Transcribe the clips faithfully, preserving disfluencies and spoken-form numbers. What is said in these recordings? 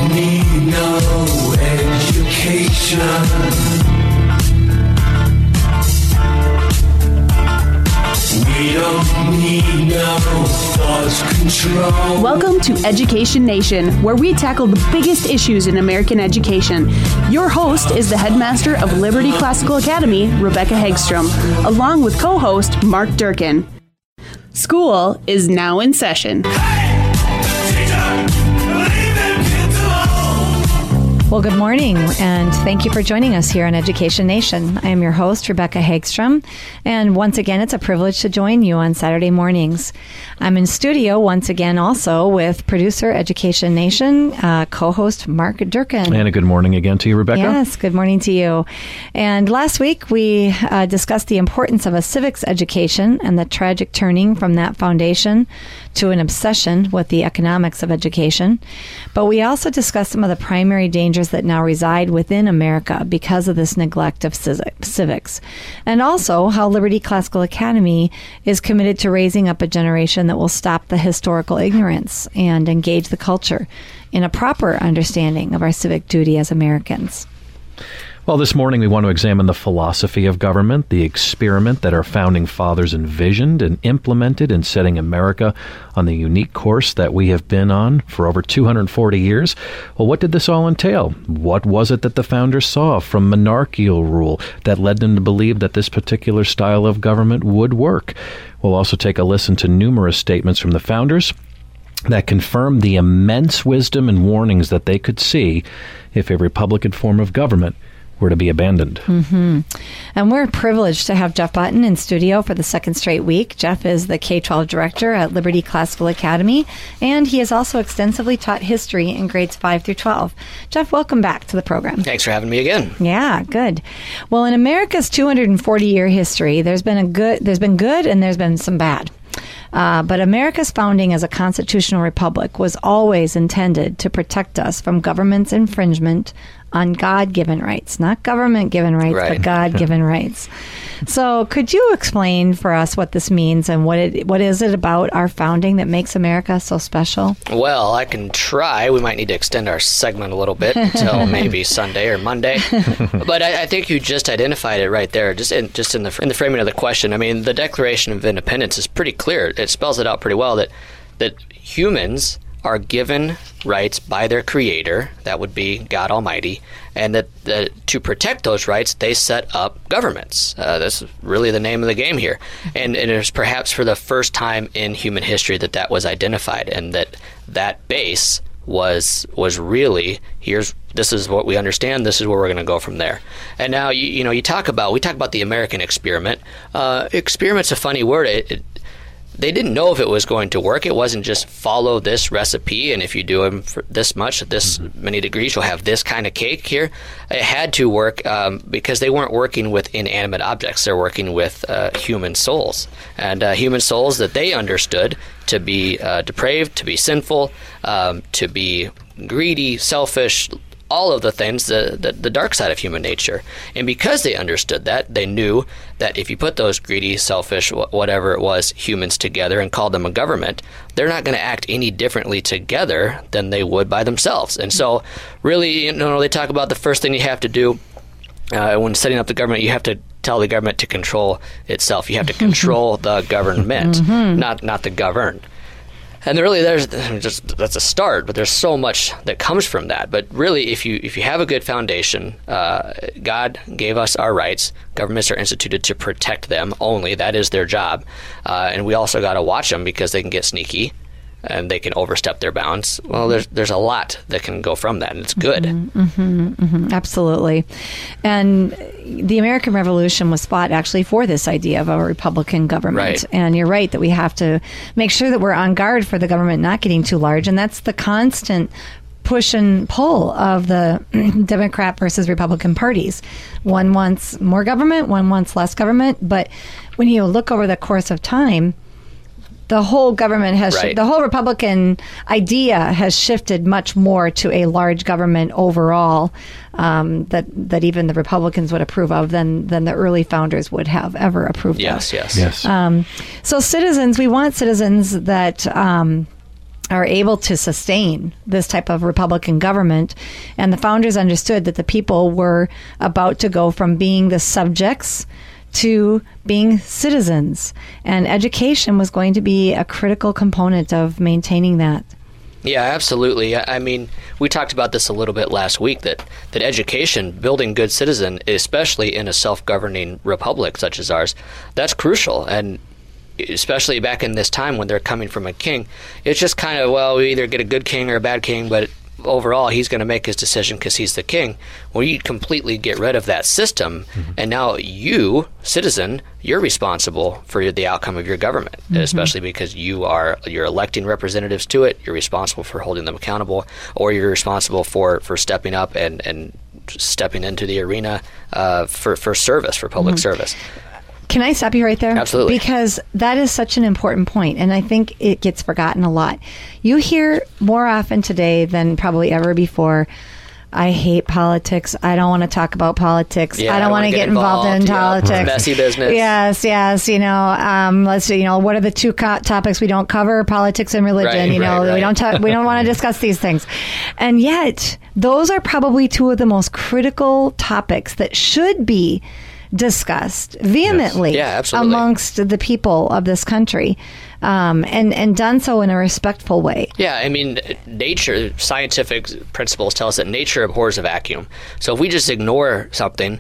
need no education. We don't need no thought control. Welcome to Education Nation, where we tackle the biggest issues in American education. Your host is the headmaster of Liberty Classical Academy, Rebecca Hagstrom, along with co-host Mark Durkin. School is now in session. Well, good morning, and thank you for joining us here on Education Nation. I am your host, Rebecca Hagstrom, and once again, it's a privilege to join you on Saturday mornings. I'm in studio once again also with producer Education Nation, uh, co-host Mark Durkin. And a good morning again to you, Rebecca. Yes, good morning to you. And last week, we uh, discussed the importance of a civics education and the tragic turning from that foundation to an obsession with the economics of education. But we also discussed some of the primary dangers that now reside within America because of this neglect of civics. And also how Liberty Classical Academy is committed to raising up a generation that will stop the historical ignorance and engage the culture in a proper understanding of our civic duty as Americans. Well, this morning we want to examine the philosophy of government, the experiment that our founding fathers envisioned and implemented in setting America on the unique course that we have been on for over two hundred forty years. Well, what did this all entail? What was it that the founders saw from monarchical rule that led them to believe that this particular style of government would work? We'll also take a listen to numerous statements from the founders that confirm the immense wisdom and warnings that they could see if a Republican form of government were to be abandoned. Mm-hmm. And we're privileged to have Jeff Button in studio for the second straight week. Jeff is the K twelve director at Liberty Classical Academy, and he has also extensively taught history in grades five through twelve. Jeff, welcome back to the program. Thanks for having me again. Yeah, good. Well, in America's two hundred forty year history, there's been a good, there's been good, and there's been some bad. Uh, but America's founding as a constitutional republic was always intended to protect us from government's infringement on God-given rights, not government-given rights, right. but God-given rights. So could you explain for us what this means and what it what is it about our founding that makes America so special? Well, I can try. We might need to extend our segment a little bit until maybe Sunday or Monday. But I, I think you just identified it right there, just in, just in the in the framing of the question. I mean, the Declaration of Independence is pretty clear. It spells it out pretty well that that humans are given rights by their creator, that would be God Almighty, and that, that to protect those rights, they set up governments. Uh, that's really the name of the game here. And, and it was perhaps for the first time in human history that that was identified, and that that base was was really, here's this is what we understand, this is where we're going to go from there. And now, you, you know, you talk about, we talk about the American experiment. Uh, experiment's a funny word. It, it, They didn't know if it was going to work. It wasn't just follow this recipe, and if you do them for this much, this many degrees, you'll have this kind of cake here. It had to work um, because they weren't working with inanimate objects. They're working with uh, human souls, and uh, human souls that they understood to be uh, depraved, to be sinful, um, to be greedy, selfish, all of the things, the, the the dark side of human nature. And because they understood that, they knew that if you put those greedy, selfish, whatever it was, humans together and called them a government, they're not going to act any differently together than they would by themselves. And so really, you know, they talk about the first thing you have to do uh, when setting up the government, you have to tell the government to control itself. You have to control the government, mm-hmm. not not the governed. And really, there's just that's a start, but there's so much that comes from that. But really, if you if you have a good foundation, uh, God gave us our rights. Governments are instituted to protect them only. That is their job. Uh, and we also got to watch them because they can get sneaky and they can overstep their bounds. Well, there's there's a lot that can go from that, and it's good. Mm-hmm, mm-hmm, mm-hmm, absolutely. And the American Revolution was fought actually for this idea of a Republican government. Right. And you're right that we have to make sure that we're on guard for the government not getting too large, and that's the constant push and pull of the Democrat versus Republican parties. One wants more government, one wants less government, but when you look over the course of time, the whole government has, right. sh- the whole Republican idea has shifted much more to a large government overall um, that that even the Republicans would approve of than than the early founders would have ever approved yes, of. Yes, yes, um, so citizens, we want citizens that um, are able to sustain this type of Republican government. And the founders understood that the people were about to go from being the subjects to being citizens. And education was going to be a critical component of maintaining that. Yeah, absolutely. I mean, we talked about this a little bit last week, that, that education, building good citizen, especially in a self-governing republic such as ours, that's crucial. And especially back in this time when they're coming from a king, it's just kind of, well, we either get a good king or a bad king, but overall he's going to make his decision because he's the king. Well, you completely get rid of that system, mm-hmm. and now you, citizen, you're responsible for the outcome of your government, mm-hmm. especially because you are you're electing representatives to it. You're responsible for holding them accountable, or you're responsible for, for stepping up and, and stepping into the arena uh, for, for service, for public mm-hmm. service. Can I stop you right there? Absolutely. Because that is such an important point, and I think it gets forgotten a lot. You hear more often today than probably ever before, I hate politics. I don't want to talk about politics. Yeah, I don't want to get involved, involved in yeah, politics. Messy business. Yes, yes. You know, um, let's see. You know, what are the two co- topics we don't cover? Politics and religion. Right, you know, right, right. we don't talk. We don't want to discuss these things. And yet, those are probably two of the most critical topics that should be discussed vehemently yes. yeah, amongst the people of this country, um, and, and done so in a respectful way. Yeah, I mean, nature, scientific principles tell us that nature abhors a vacuum. So if we just ignore something,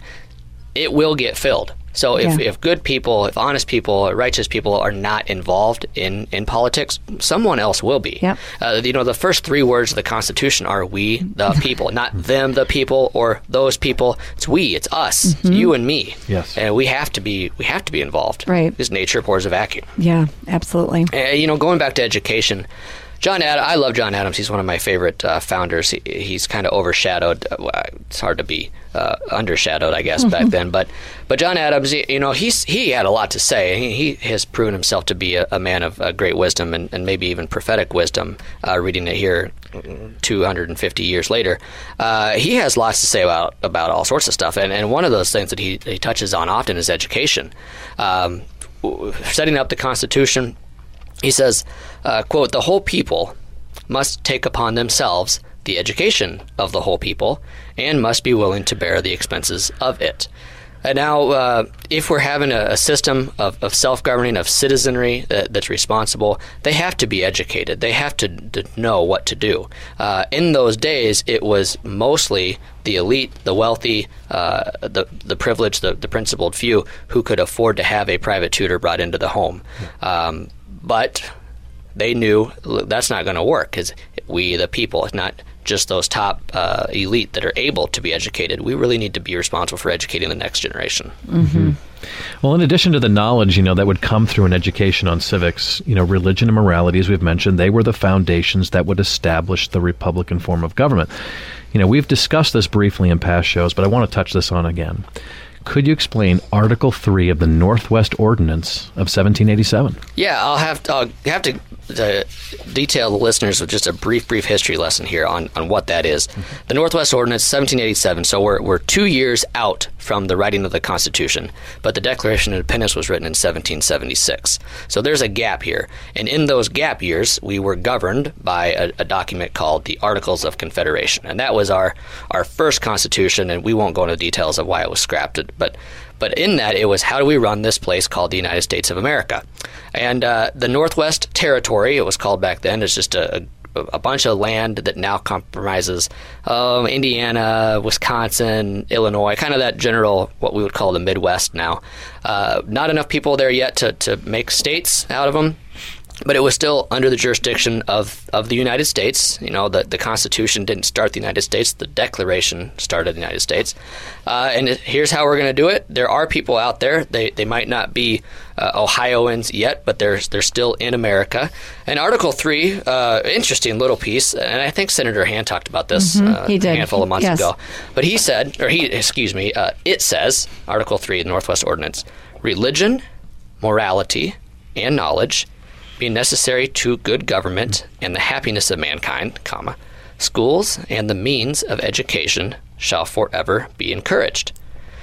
it will get filled. So if, yeah. if good people, if honest people, righteous people are not involved in, in politics, someone else will be. Yep. Uh, you know, the first three words of the Constitution are we, the people, not them, the people, or those people. It's we, it's us, mm-hmm. it's you and me. Yes. And we have to be, we have to be involved. Right. Because nature abhors a vacuum. Yeah, absolutely. And, you know, going back to education, John Ad- I love John Adams. He's one of my favorite uh, founders. He, he's kind of overshadowed. Uh, it's hard to be uh, undershadowed, I guess, back then. But but John Adams, you know, he's he had a lot to say. He, he has proven himself to be a, a man of uh, great wisdom and, and maybe even prophetic wisdom. Uh, reading it here, two hundred fifty years later, uh, he has lots to say about about all sorts of stuff. And and one of those things that he he touches on often is education, um, setting up the Constitution. He says, uh, quote, "The whole people must take upon themselves the education of the whole people and must be willing to bear the expenses of it." And now, uh, if we're having a, a system of, of self-governing, of citizenry that, that's responsible, they have to be educated. They have to, to know what to do. Uh, in those days, it was mostly the elite, the wealthy, uh, the the privileged, the, the principled few who could afford to have a private tutor brought into the home. Um, But they knew that's not going to work because we, the people, it's not just those top uh, elite that are able to be educated. We really need to be responsible for educating the next generation. Mm-hmm. Well, in addition to the knowledge, you know, that would come through an education on civics, you know, religion and morality, as we've mentioned, they were the foundations that would establish the Republican form of government. You know, we've discussed this briefly in past shows, but I want to touch this on again. Could you explain Article three of the Northwest Ordinance of seventeen eighty-seven? Yeah, I'll have to, I'll have to, to detail the listeners with just a brief, brief history lesson here on, on what that is. Mm-hmm. The Northwest Ordinance, seventeen eighty-seven, so we're, we're two years out from the writing of the Constitution, but the Declaration of Independence was written in seventeen seventy-six. So there's a gap here. And in those gap years, we were governed by a, a document called the Articles of Confederation. And that was our, our first Constitution, and we won't go into details of why it was scrapped. But but in that, it was how do we run this place called the United States of America? And uh, the Northwest Territory, it was called back then, is just a, a, a bunch of land that now compromises um, Indiana, Wisconsin, Illinois, kind of that general, what we would call the Midwest now. Uh, not enough people there yet to, to make states out of them. But it was still under the jurisdiction of, of the United States. You know, the, the Constitution didn't start the United States. The Declaration started the United States. Uh, and it, here's how we're going to do it. There are people out there. They they might not be uh, Ohioans yet, but they're, they're still in America. And Article three, uh, interesting little piece, and I think Senator Hand talked about this mm-hmm. uh, he did. a handful of months yes. ago. But he said, or he, excuse me, uh, it says, Article three of the Northwest Ordinance, religion, morality, and knowledge be necessary to good government and the happiness of mankind, comma, schools and the means of education shall forever be encouraged.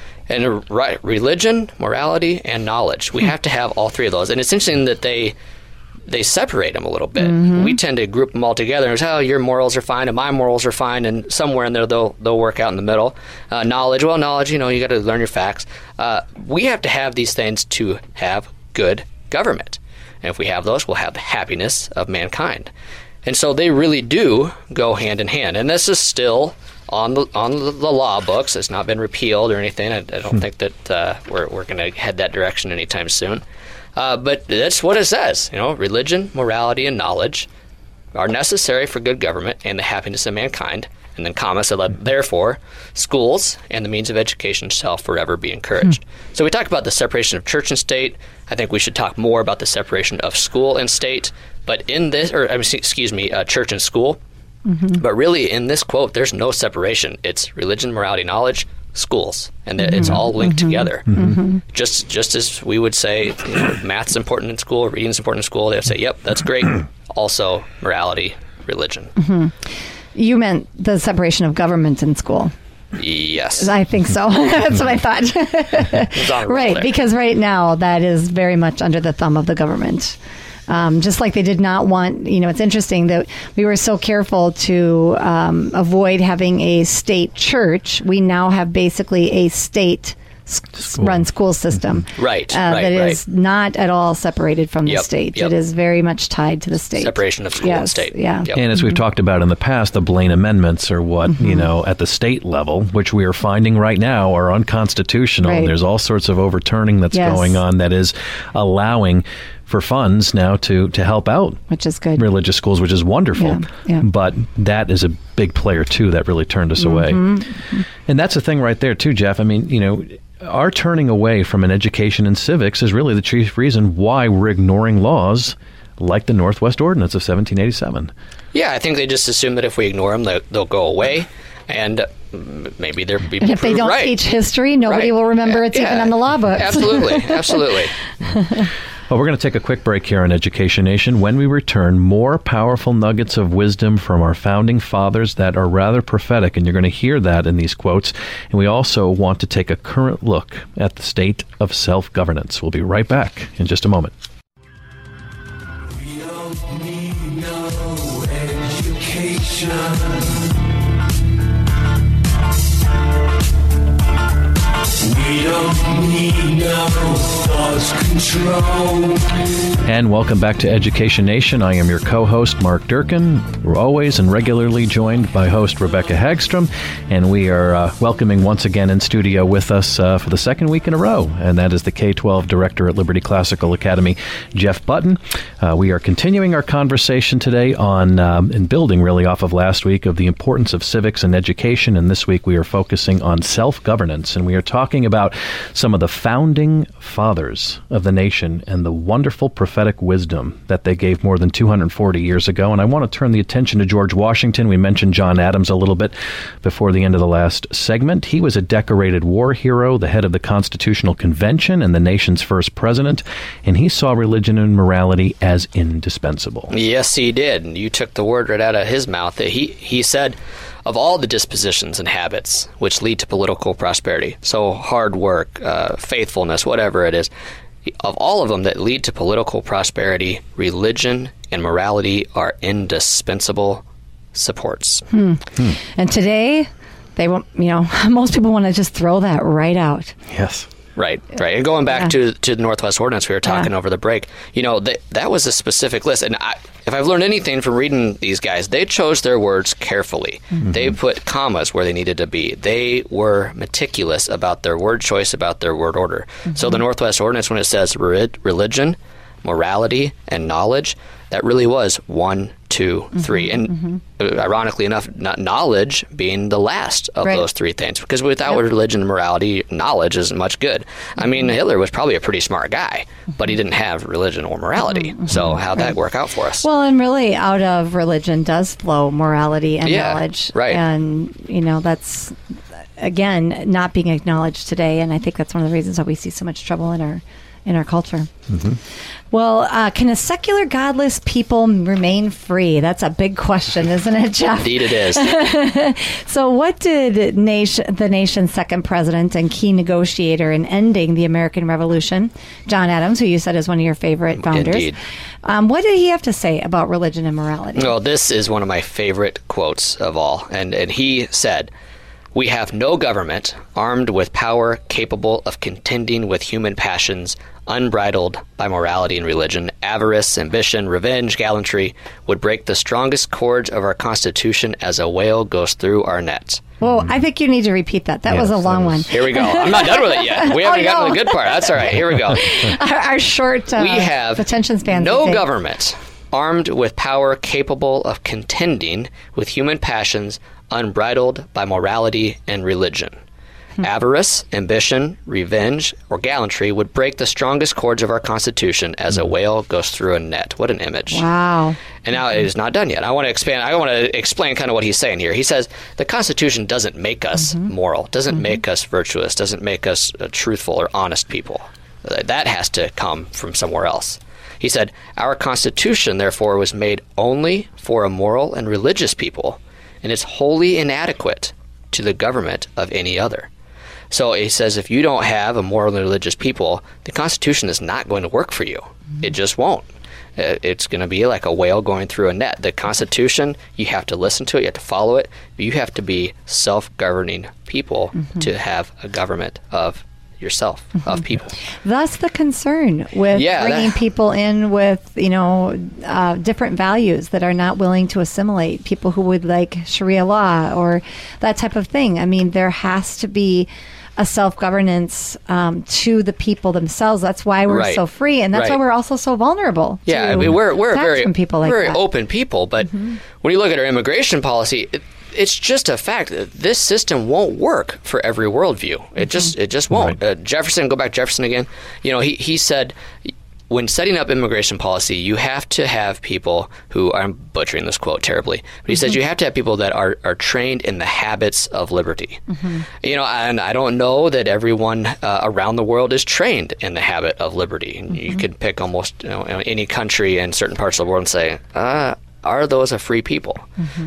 And right, religion, morality, and knowledge. We have to have all three of those. And it's interesting that they they separate them a little bit. Mm-hmm. We tend to group them all together and say, oh, your morals are fine and my morals are fine, and somewhere in there they'll they'll work out in the middle. Uh, knowledge, well, knowledge, you know, you got to learn your facts. Uh, we have to have these things to have good government. And if we have those, we'll have the happiness of mankind. And so they really do go hand in hand. And this is still on the on the, the law books. It's not been repealed or anything. I, I don't hmm. think that uh, we're we're going to head that direction anytime soon. Uh, but that's what it says. You know, religion, morality, and knowledge are necessary for good government and the happiness of mankind. And then, comma, so that, therefore, schools and the means of education shall forever be encouraged. Hmm. So we talk about the separation of church and state. I think we should talk more about the separation of school and state. But in this, or excuse me, uh, church and school. Mm-hmm. But really, in this quote, there's no separation. It's religion, morality, knowledge, schools, and mm-hmm. it's all linked mm-hmm. together. Mm-hmm. Just just as we would say, you know, math's important in school, reading's important in school, they would say, yep, that's great. Also, morality, religion. Mm-hmm. You meant the separation of government in school. Yes. I think so. That's what I thought. Right, there. Because right now that is very much under the thumb of the government. Um, just like they did not want, you know, it's interesting that we were so careful to um, avoid having a state church. We now have basically a state School. run school system. Right, uh, right, that right. is not at all separated from the yep, state. Yep. It is very much tied to the state. Separation of school yes, and state. Yeah. Yep. And as we've talked about in the past, the Blaine Amendments are what, mm-hmm. you know, at the state level, which we are finding right now are unconstitutional. Right. There's all sorts of overturning that's yes. going on that is allowing for funds now to, to help out which is good. religious schools, which is wonderful. Yeah, yeah. But that is a big player, too, that really turned us mm-hmm. away. And that's the thing right there, too, Jeff. I mean, you know, our turning away from an education in civics is really the chief reason why we're ignoring laws like the Northwest Ordinance of seventeen eighty-seven. Yeah, I think they just assume that if we ignore them, they'll, they'll go away. And maybe they're be And if they don't right. teach history, nobody right. will remember yeah, it's yeah. even on the law books. Absolutely, absolutely. Well, we're going to take a quick break here on Education Nation. When we return, more powerful nuggets of wisdom from our founding fathers that are rather prophetic, and you're going to hear that in these quotes. And we also want to take a current look at the state of self-governance. We'll be right back in just a moment. We don't need no education. We don't need no thought control. And welcome back to Education Nation. I am your co-host, Mark Durkin. We're always and regularly joined by host Rebecca Hagstrom, and we are uh, welcoming once again in studio with us uh, for the second week in a row, and that is the K twelve director at Liberty Classical Academy, Jeff Button. Uh, we are continuing our conversation today on, um, and building really off of last week, of the importance of civics and education, and this week we are focusing on self-governance, and we are talking about some of the founding fathers of the nation and the wonderful prophetic wisdom that they gave more than two hundred forty years ago. And I want to turn the attention to George Washington. We mentioned John Adams a little bit before the end of the last segment. He was a decorated war hero, the head of the Constitutional Convention and the nation's first president, and he saw religion and morality as indispensable. Yes, he did. You took the word right out of his mouth. He, he said, of all the dispositions and habits which lead to political prosperity, so hard work, uh, faithfulness, whatever it is, of all of them that lead to political prosperity, religion and morality are indispensable supports. Hmm. Hmm. And today, they want, you know, most people want to just throw that right out. Yes. Right, right. And going back yeah. to to the Northwest Ordinance, we were talking yeah. over the break, you know, that, that was a specific list. And I, if I've learned anything from reading these guys, they chose their words carefully. Mm-hmm. They put commas where they needed to be. They were meticulous about their word choice, about their word order. Mm-hmm. So the Northwest Ordinance, when it says re- religion, morality, and knowledge, that really was one, two, mm-hmm. three. And mm-hmm. ironically enough, not knowledge being the last of right. those three things. Because without yep. religion and morality, knowledge isn't much good. Mm-hmm. I mean, Hitler was probably a pretty smart guy, mm-hmm. but he didn't have religion or morality. Mm-hmm. So how'd right. that work out for us? Well, and really out of religion does flow morality and yeah, knowledge. Right. And, you know, that's, again, not being acknowledged today. And I think that's one of the reasons why we see so much trouble in our in our culture. Mm-hmm. Well, uh, can a secular, godless people remain free? That's a big question, isn't it, Jeff? Indeed it is. So what did nation, the nation's second president and key negotiator in ending the American Revolution, John Adams, who you said is one of your favorite founders, Indeed. Um, what did he have to say about religion and morality? Well, this is one of my favorite quotes of all. And, and he said, "We have no government armed with power capable of contending with human passions, unbridled by morality and religion. Avarice, ambition, revenge, gallantry would break the strongest cords of our Constitution as a whale goes through our net." Well, I think you need to repeat that. That Yes, was a long that one. is- Here we go. I'm not done with it yet. We haven't Oh, gotten no. to the good part. That's all right. Here we go. Our, our short uh, We have attention spans. I no think. government armed with power capable of contending with human passions unbridled by morality and religion. Avarice, ambition, revenge, or gallantry would break the strongest cords of our Constitution as a whale goes through a net. What an image. Wow. And now it is not done yet. I want to expand. I want to explain kind of what he's saying here. He says the Constitution doesn't make us moral, doesn't make us virtuous, doesn't make us uh, truthful or honest people. Uh, That has to come from somewhere else. He said, "Our Constitution, therefore, was made only for a moral and religious people, and is wholly inadequate to the government of any other." So he says if you don't have a moral and religious people, the Constitution is not going to work for you. It just won't. Uh, It's going to be like a whale going through a net. The Constitution, you have to listen to it, you have to follow it. You have to be self-governing people to have a government of yourself, of people. Thus, the concern with Yeah, bringing that- people in with, you know, uh, different values that are not willing to assimilate. People who would like Sharia law or that type of thing. I mean, there has to be a self-governance um, to the people themselves. That's why we're Right. so free, and that's Right. why we're also so vulnerable. Yeah, to I mean, we're we're a attacks very from people like very that. open people, but when you look at our immigration policy, it, it's just a fact that this system won't work for every worldview. It just it just won't. Right. Uh, Jefferson, go back to Jefferson again. You know, he he said, when setting up immigration policy, you have to have people who, I'm butchering this quote terribly, but he says you have to have people that are, are trained in the habits of liberty. You know, and I don't know that everyone uh, around the world is trained in the habit of liberty. And You could pick almost you know, any country in certain parts of the world and say, uh, are those a free people?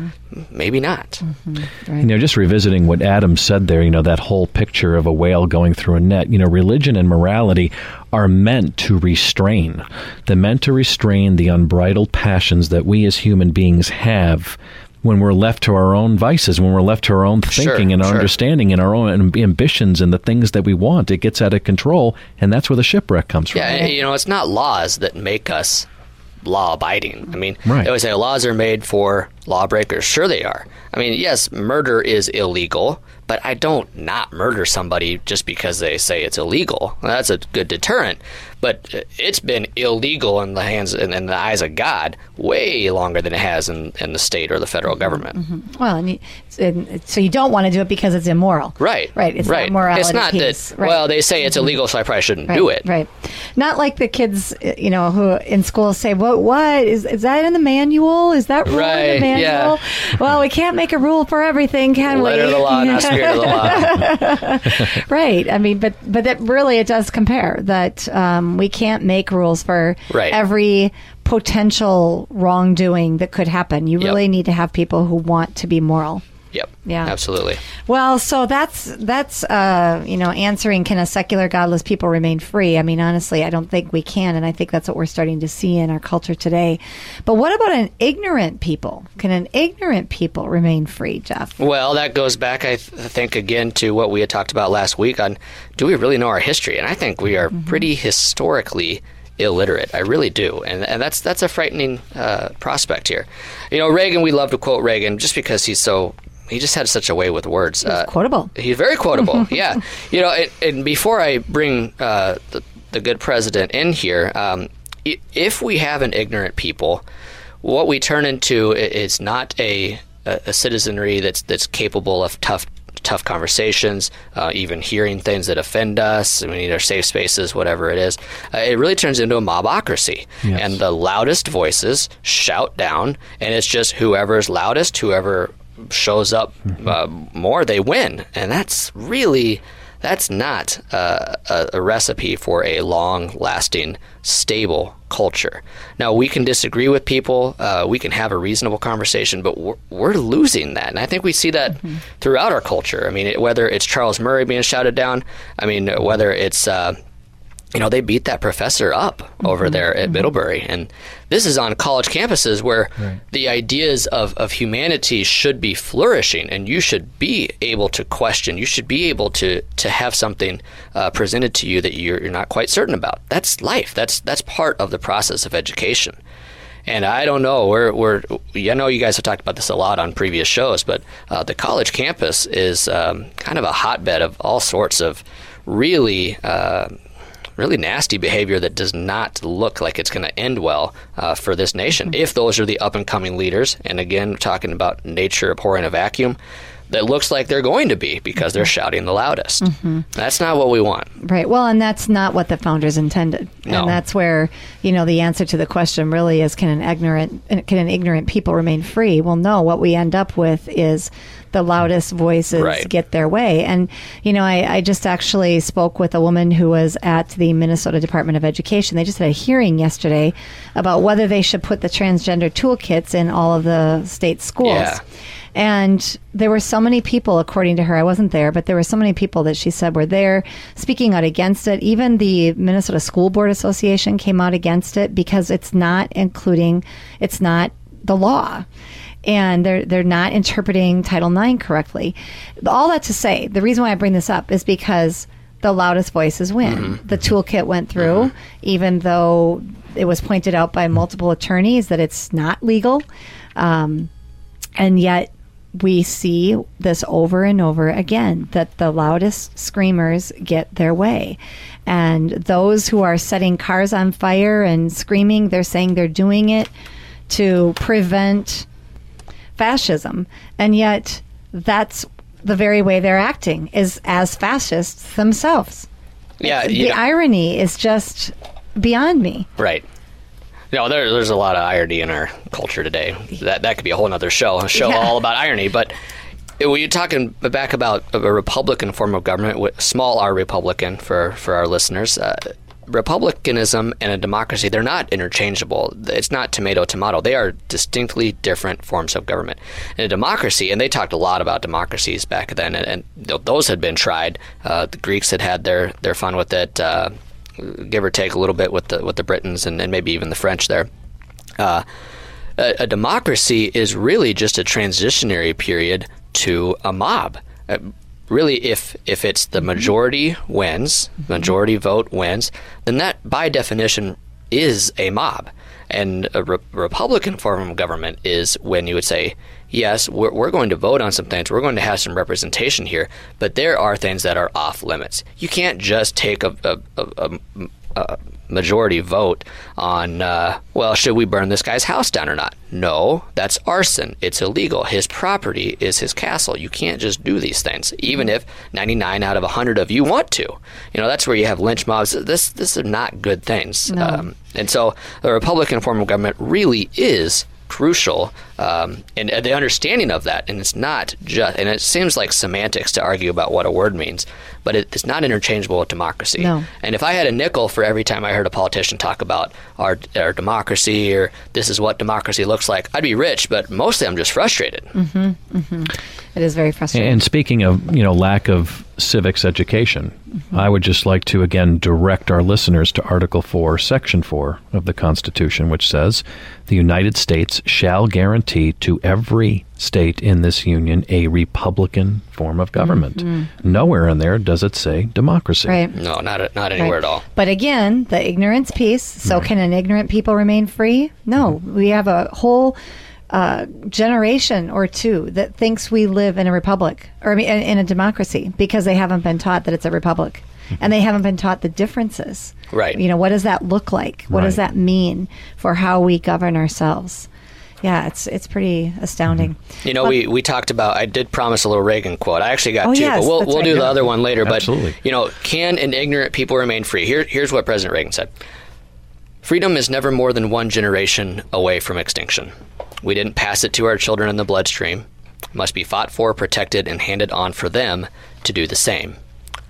Maybe not. You know, just revisiting what Adam said there, you know, that whole picture of a whale going through a net, you know, religion and morality are meant to restrain. They're meant to restrain the unbridled passions that we as human beings have when we're left to our own vices, when we're left to our own Sure, thinking and our sure. understanding and our own amb- ambitions and the things that we want. It gets out of control, and that's where the shipwreck comes from. Yeah, and, you know, it's not laws that make us law-abiding. I mean, Right. they always say laws are made for lawbreakers. Sure they are. I mean, yes, murder is illegal, but I don't not murder somebody just because they say it's illegal. Well, that's a good deterrent. But it's been illegal in the hands in, in the eyes of God way longer than it has in, in the state or the federal government. Well, and, you, and so you don't want to do it because it's immoral. Right. Right. It's right. not morality It's not piece. that, Right. well, they say it's illegal, so I probably shouldn't Right, do it. Right. Not like the kids, you know, who in school say, "What? What is is that in the manual? Is that rule in Right, the manual?" yeah. Well, we can't make a rule for everything, can Letter we? of the law, not spirit of the law. Right. I mean, but but that really it does compare that um, we can't make rules for Right. every potential wrongdoing that could happen. You Yep. really need to have people who want to be moral. Yep. Yeah. Absolutely. Well, so that's that's uh, you know answering, can a secular, godless people remain free? I mean, honestly, I don't think we can, and I think that's what we're starting to see in our culture today. But what about an ignorant people? Can an ignorant people remain free, Jeff? Well, that goes back, I th- think, again to what we had talked about last week on do we really know our history? And I think we are pretty historically illiterate. I really do. And and that's that's a frightening uh, prospect here. You know, Reagan, we love to quote Reagan just because he's so, he just had such a way with words. Uh, Quotable. He's very quotable, yeah. You know, and, and before I bring uh, the, the good president in here, um, i- if we have an ignorant people, what we turn into i- is not a, a, a citizenry that's that's capable of tough tough conversations, uh, even hearing things that offend us. We need our safe spaces, whatever it is. Uh, it really turns into a mobocracy. Yes. And the loudest voices shout down, and it's just whoever's loudest, whoever shows up uh, more, they win. And that's really, That's not uh, a, a recipe for a long-lasting, stable culture. Now, we can disagree with people. Uh, we can have a reasonable conversation, but we're, we're losing that. And I think we see that mm-hmm. throughout our culture. I mean, it, whether it's Charles Murray being shouted down, I mean, whether it's... Uh, You know, they beat that professor up over mm-hmm. there at mm-hmm. Middlebury. And this is on college campuses where right. the ideas of, of humanity should be flourishing, and you should be able to question. You should be able to, to have something uh, presented to you that you're, you're not quite certain about. That's life. That's that's part of the process of education. And I don't know, we're, we're, I know you guys have talked about this a lot on previous shows, but uh, the college campus is um, kind of a hotbed of all sorts of really... Uh, really nasty behavior that does not look like it's going to end well uh, for this nation. Mm-hmm. If those are the up-and-coming leaders, and again, talking about nature abhorring a vacuum, that looks like they're going to be because mm-hmm. they're shouting the loudest. Mm-hmm. That's not what we want. Right. Well, and that's not what the founders intended. No. And that's where, you know, the answer to the question really is, can an ignorant can an ignorant people remain free? Well, no. What we end up with is the loudest voices right. get their way. And, you know, I, I just actually spoke with a woman who was at the Minnesota Department of Education. They just had a hearing yesterday about whether they should put the transgender toolkits in all of the state schools. Yeah. And there were so many people, according to her, I wasn't there, but there were so many people that she said were there speaking out against it. Even the Minnesota School Board Association came out against it because it's not including, it's not the law. And they're they're not interpreting Title nine correctly. All that to say, the reason why I bring this up is because the loudest voices win. Mm-hmm. The toolkit went through, mm-hmm. even though it was pointed out by multiple attorneys that it's not legal. Um, and yet we see this over and over again, that the loudest screamers get their way. And those who are setting cars on fire and screaming, they're saying they're doing it to prevent fascism, and yet that's the very way they're acting, is as fascists themselves. Yeah, the know, irony is just beyond me. Right. You know, there, there's a lot of irony in our culture today. That that could be a whole other show, a show yeah. all about irony. But when you're talking back about a Republican form of government, small r Republican for, for our listeners, uh, Republicanism and a democracy, they're not interchangeable. It's not tomato, tomato. They are distinctly different forms of government. In a democracy, and they talked a lot about democracies back then, and, and those had been tried. Uh, the Greeks had had their, their fun with it, uh, give or take a little bit with the with the Britons and, and maybe even the French there. Uh, a, a democracy is really just a transitionary period to a mob. Uh, Really, if if it's the majority wins, majority vote wins, then that, by definition, is a mob. And a re- Republican form of government is when you would say, yes, we're, we're going to vote on some things, we're going to have some representation here, but there are things that are off limits. You can't just take a, a, a, a, a majority vote on, uh, well, should we burn this guy's house down or not? No, that's arson. It's illegal. His property is his castle. You can't just do these things, even if ninety-nine out of one hundred of you want to. You know, that's where you have lynch mobs. This, this are not good things. No. Um, and so the Republican form of government really is crucial, um, and, and the understanding of that, and it's not just, and it seems like semantics to argue about what a word means, but it, it's not interchangeable with democracy. No. And if I had a nickel for every time I heard a politician talk about our, our democracy, or this is what democracy looks like, I'd be rich, but mostly I'm just frustrated. Mm-hmm, mm-hmm. It is very frustrating. And speaking of, you know, lack of civics education, mm-hmm. I would just like to again direct our listeners to Article four, Section four of the Constitution, which says, the United States shall guarantee to every state in this union a republican form of government. Mm-hmm. Nowhere in there does it say democracy. Right. No, not not anywhere right. at all. But again, the ignorance piece, so right. can an ignorant people remain free? No. Mm-hmm. We have a whole uh, generation or two that thinks we live in a republic, or I mean, in, in a democracy, because they haven't been taught that it's a republic. And they haven't been taught the differences. Right. You know, what does that look like? What right. does that mean for how we govern ourselves? Yeah, it's it's pretty astounding. You know, but, we, we talked about, I did promise a little Reagan quote. I actually got oh, two, yes, but we'll that's we'll right. do the yeah. other one later. Absolutely. But, you know, can an ignorant people remain free? Here, here's what President Reagan said. Freedom is never more than one generation away from extinction. We didn't pass it to our children in the bloodstream. It must be fought for, protected, and handed on for them to do the same.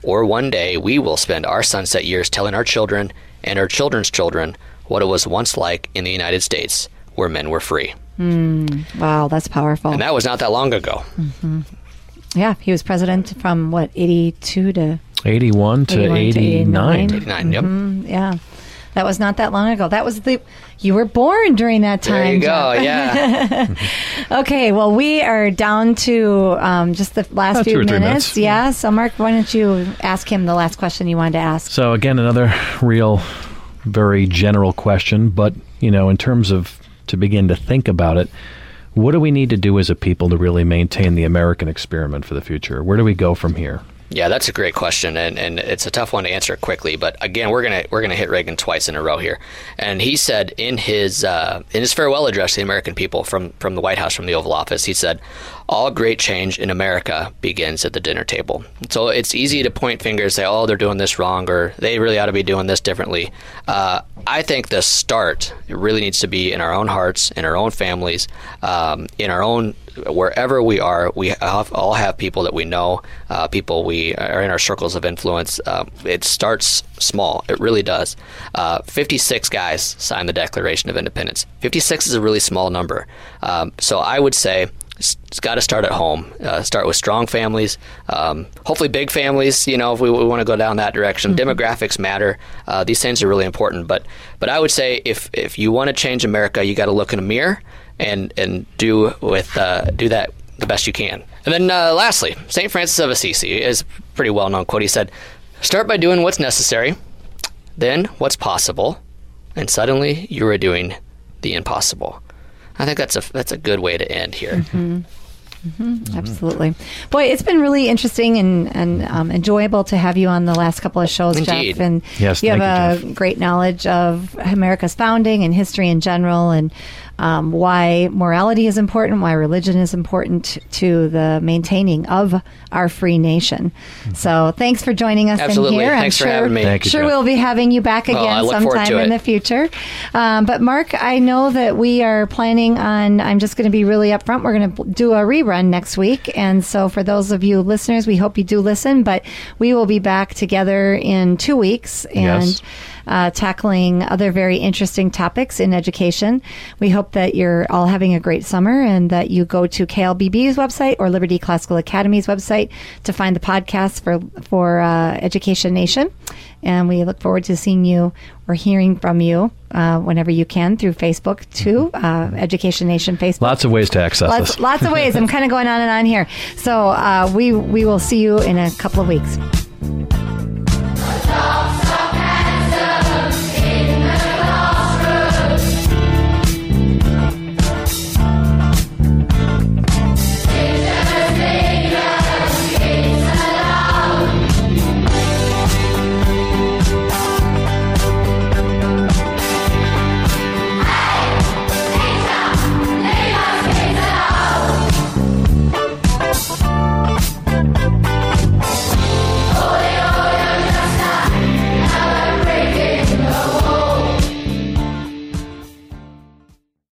or one day we will spend our sunset years telling our children and our children's children what it was once like in the United States, where men were free. Mm, wow, that's powerful. And that was not that long ago. Mm-hmm. Yeah, he was president from, what, eighty-two to... eighty-one to eighty-nine. eighty-nine, yep. Mm-hmm, yeah. That was not that long ago. That was the... You were born during that time. There you go, Jeff. yeah. Okay, well, we are down to um, just the last About few two or three minutes. minutes. Yeah, so Mark, why don't you ask him the last question you wanted to ask? So again, another real, very general question, but, you know, in terms of to begin to think about it, what do we need to do as a people to really maintain the American experiment for the future? Where do we go from here? Yeah, that's a great question, and, and it's a tough one to answer quickly. But again, we're gonna we're gonna hit Reagan twice in a row here. And he said in his uh, in his farewell address to the American people from from the White House, from the Oval Office, he said, "All great change in America begins at the dinner table." So it's easy to point fingers, say, "Oh, they're doing this wrong," or "They really ought to be doing this differently." Uh, I think the start it really needs to be in our own hearts, in our own families, um, in our own. Wherever we are, we have, all have people that we know, uh, people we are in our circles of influence. Uh, it starts small. It really does. Uh, fifty-six guys signed the Declaration of Independence. fifty-six is a really small number. Um, so I would say it's, it's got to start at home. Uh, start with strong families, um, hopefully big families, you know, if we, we want to go down that direction. Mm-hmm. Demographics matter. Uh, these things are really important. But but I would say if, if you want to change America, you got to look in a mirror and and do with uh, do that the best you can. And then uh, lastly, Saint Francis of Assisi is a pretty well-known quote. He said, "Start by doing what's necessary, then what's possible, and suddenly you are doing the impossible." I think that's a that's a good way to end here. Mm-hmm. Mm-hmm. Absolutely. Boy, it's been really interesting and, and um, enjoyable to have you on the last couple of shows, Indeed. Jeff. And Yes, you have thank a you, great knowledge of America's founding and history in general, and um, why morality is important, why religion is important to the maintaining of our free nation. Mm-hmm. So thanks for joining us Absolutely. in here. Thanks I'm for sure, having me. Thank you, sure Jeff. we'll be having you back Well, I again look forward sometime to in it. the future. Um, but Mark, I know that we are planning on, I'm just going to be really upfront, we're going to do a rerun next week. And so for those of you listeners, we hope you do listen, but we will be back together in two weeks and Yes. uh, tackling other very interesting topics in education. We hope that you're all having a great summer and that you go to K L B B's website or Liberty Classical Academy's website to find the podcast for, for uh, Education Nation. And we look forward to seeing you or hearing from you uh, whenever you can through Facebook too, uh, Education Nation Facebook. Lots of ways to access Lots, us. lots of ways. I'm kind of going on and on here. So uh, we we will see you in a couple of weeks.